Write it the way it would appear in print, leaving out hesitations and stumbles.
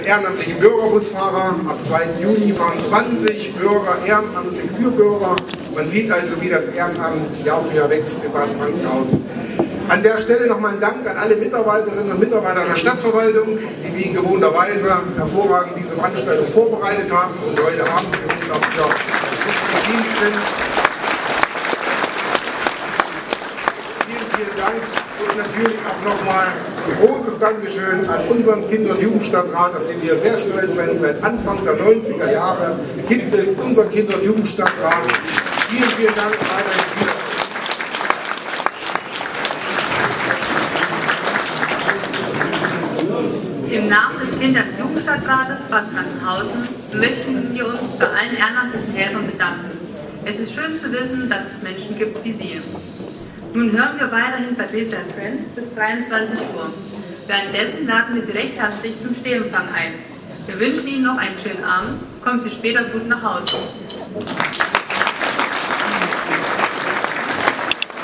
Ehrenamtlichen Bürgerbusfahrer. Ab 2. Juni fahren 20 Bürger ehrenamtlich für Bürger. Man sieht also, wie das Ehrenamt Jahr für Jahr wächst in Bad Frankenhausen. An der Stelle nochmal ein Dank an alle Mitarbeiterinnen und Mitarbeiter der Stadtverwaltung, die wie in gewohnter Weise hervorragend diese Veranstaltung vorbereitet haben und heute Abend für uns auch wieder im Dienst sind. Vielen Dank und natürlich auch nochmal ein großes Dankeschön an unseren Kinder- und Jugendstadtrat, auf den wir sehr stolz sind. Seit Anfang der 90er Jahre gibt es unseren Kinder- und Jugendstadtrat. Vielen Dank. Im Namen des Kinder- und Jugendstadtrates Bad Frankenhausen möchten wir uns bei allen ehrenamtlichen Helfern bedanken. Es ist schön zu wissen, dass es Menschen gibt wie Sie. Nun hören wir weiterhin Patricia Friends bis 23 Uhr. Währenddessen laden wir Sie recht herzlich zum Stehempfang ein. Wir wünschen Ihnen noch einen schönen Abend. Kommen Sie später gut nach Hause.